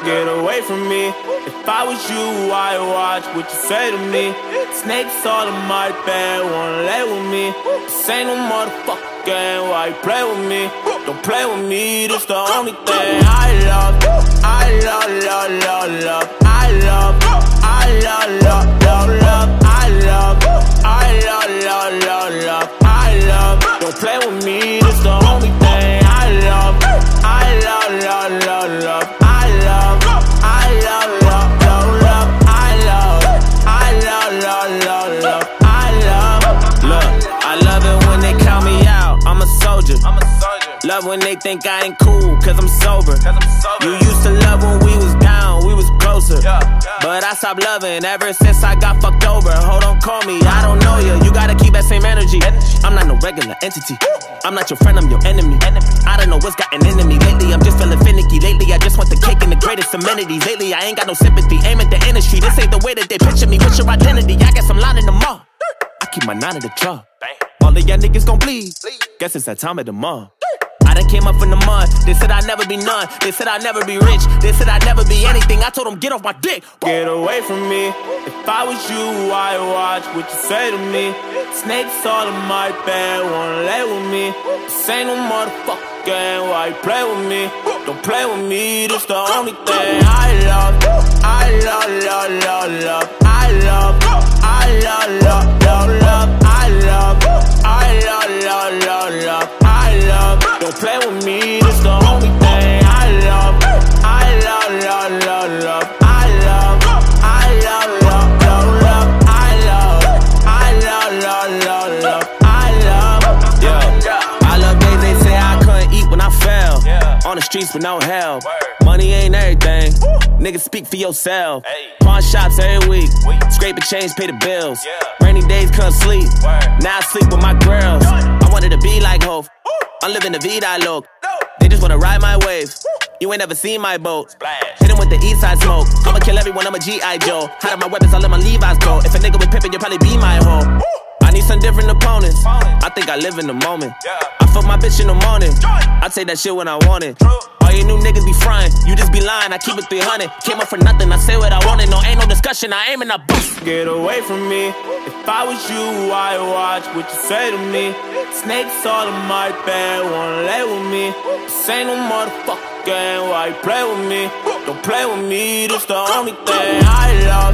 Get away from me. If I was you, I'd watch what you say to me. Snakes all in my bed, wanna lay with me. This ain't no motherfucking game, why you play with me? Don't play with me, this the only thing I love. I love, love, love, love. I love, I love, love, love, love. I love, I love, love, love, love. I love, don't play with me, this the only thing I love. I love, love, love, love. I love, I love, love, love, love. I love, I love, love, love, love. I love, look, I love it when they count me out. I'm a soldier. Love when they think I ain't cool, cause I'm sober. You used to love when we was down, we was closer. But I stopped loving ever since I got fucked over. Hold on, call me, I don't know you. You gotta keep that same energy. I'm not no regular entity. I'm not your friend, I'm your enemy. I don't know what's gotten into me. Lately, I'm just feeling finicky. Lately, I just want the cake and the greatest amenities. Lately, I ain't got no sympathy. Aim at the industry. This ain't the way that they picture me. What's your identity? I guess I'm lining them up. I keep my 9 in the truck. All of y'all niggas gon' bleed. Guess it's that time of the month. I done came up from the mud. They said I'd never be none. They said I'd never be rich. They said I'd never be anything. I told them, get off my dick. Get away from me. If I was you, I'd watch what you say to me. Snakes all in my bed, wanna lay with me. This ain't no motherfucking game, why you play with me? Don't play with me, this the only thing I love. I love, love, love, love. I love, I love, love, love, love. I love, I love, love, love, love. I love, don't play with me, this the only thing I love. I love, love, love, love. I love, I love, love, love, love. I love, I love, love, love, love. I love, yeah. I love days they say I couldn't eat when I fell. On the streets with no help. Money ain't everything. Niggas speak for yourself. Pawn shops every week. Scrape a change, pay the bills. Rainy days couldn't sleep. Now I sleep with my girls. I wanted to be like Hov. I'm living the vida look. They just wanna ride my wave. You ain't never seen my boat. Hit him with the east side smoke. I'ma kill everyone, I'm a G.I. Joe. Hide my weapons, I let my Levi's go. If a nigga was pimpin', you'll probably be my hoe. I need some different opponents. I think I live in the moment. I fuck my bitch in the morning. I take that shit when I want it. All you new niggas be frying, you just be lying. I keep it 300. Came up for nothing, I say what I wanted. No, ain't no discussion, I aim and I boost. Get away from me. If I was you, I'd watch what you say to me. Snakes all in my bed, wanna lay with me. This ain't no motherfucking game, why you play with me? Don't play with me, this the only thing I love.